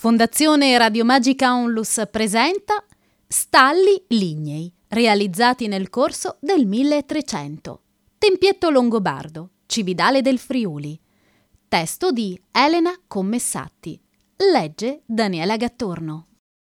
Fondazione Radio Magica Onlus presenta Stalli lignei, realizzati nel corso del 1300. Tempietto longobardo, Cividale del Friuli. Testo di Elena Commessatti. Legge Daniela Gattorno.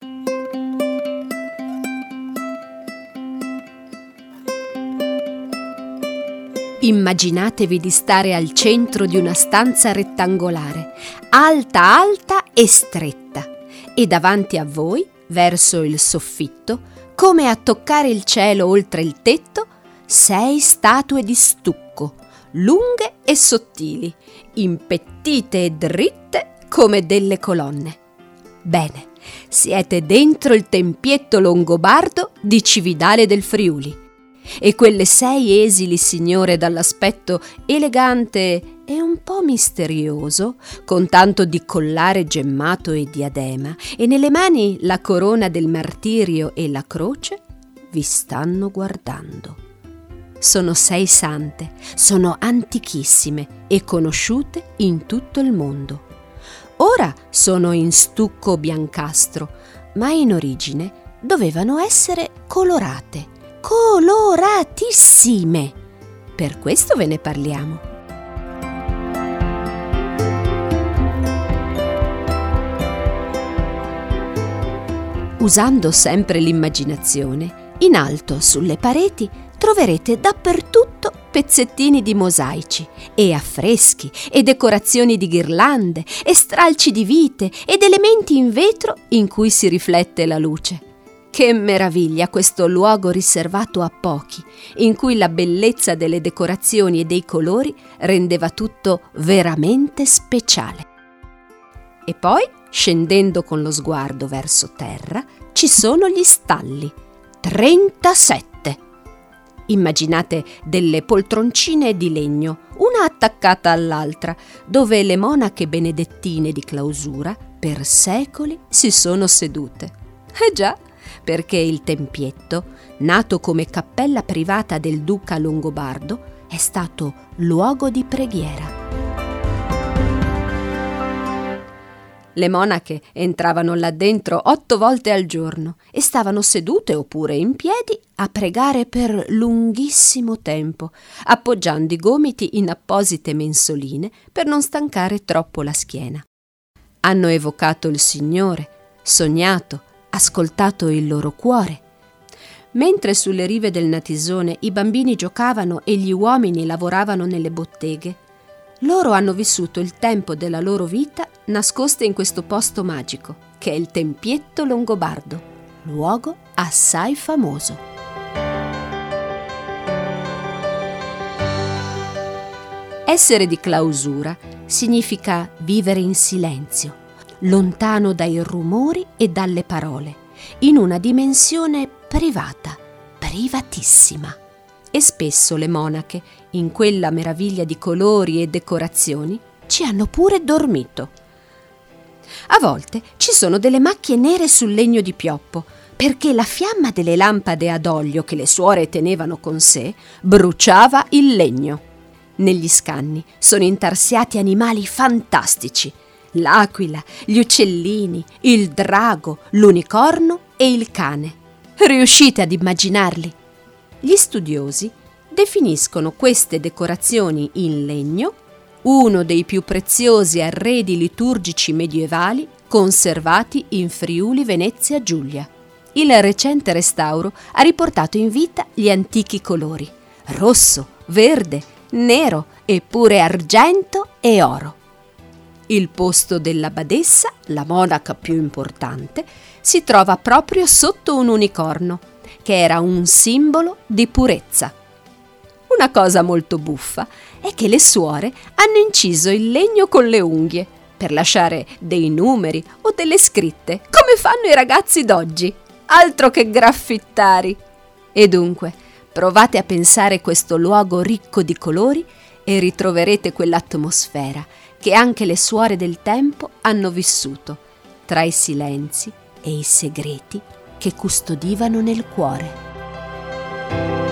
Immaginatevi di stare al centro di una stanza rettangolare, alta, alta e stretta, e davanti a voi, verso il soffitto, come a toccare il cielo oltre il tetto, 6 statue di stucco, lunghe e sottili, impettite e dritte come delle colonne. Bene, siete dentro il tempietto longobardo di Cividale del Friuli. E quelle 6 esili signore dall'aspetto elegante e un po' misterioso, con tanto di collare gemmato e diadema, e nelle mani la corona del martirio e la croce, vi stanno guardando. Sono 6 sante, sono antichissime e conosciute in tutto il mondo. Ora sono in stucco biancastro, ma in origine dovevano essere coloratissime. Per questo ve ne parliamo. Usando sempre l'immaginazione, in alto sulle pareti troverete dappertutto pezzettini di mosaici e affreschi e decorazioni di ghirlande e stralci di vite ed elementi in vetro in cui si riflette la luce. Che meraviglia questo luogo riservato a pochi, in cui la bellezza delle decorazioni e dei colori rendeva tutto veramente speciale. E poi, scendendo con lo sguardo verso terra, ci sono gli stalli, 37. Immaginate delle poltroncine di legno, una attaccata all'altra, dove le monache benedettine di clausura per secoli si sono sedute. Già, perché il tempietto, nato come cappella privata del duca longobardo, è stato luogo di preghiera. Le monache entravano là dentro 8 volte al giorno e stavano sedute oppure in piedi a pregare per lunghissimo tempo, appoggiando i gomiti in apposite mensoline per non stancare troppo la schiena. Hanno evocato il Signore, sognato, ascoltato il loro cuore. Mentre sulle rive del Natisone i bambini giocavano e gli uomini lavoravano nelle botteghe, loro hanno vissuto il tempo della loro vita nascoste in questo posto magico, che è il tempietto longobardo, luogo assai famoso. Essere di clausura significa vivere in silenzio, lontano dai rumori e dalle parole, in una dimensione privata, privatissima. E spesso le monache, in quella meraviglia di colori e decorazioni, ci hanno pure dormito. A volte ci sono delle macchie nere sul legno di pioppo, perché la fiamma delle lampade ad olio che le suore tenevano con sé bruciava il legno. Negli scanni sono intarsiati animali fantastici: l'aquila, gli uccellini, il drago, l'unicorno e il cane. Riuscite ad immaginarli? Gli studiosi definiscono queste decorazioni in legno uno dei più preziosi arredi liturgici medievali conservati in Friuli Venezia Giulia. Il recente restauro ha riportato in vita gli antichi colori: rosso, verde, nero e pure argento e oro. Il posto della badessa, la monaca più importante, si trova proprio sotto un unicorno, che era un simbolo di purezza. Una cosa molto buffa è che le suore hanno inciso il legno con le unghie per lasciare dei numeri o delle scritte, come fanno i ragazzi d'oggi. Altro che graffittari! E dunque, provate a pensare questo luogo ricco di colori e ritroverete quell'atmosfera che anche le suore del tempo hanno vissuto, tra i silenzi e i segreti che custodivano nel cuore.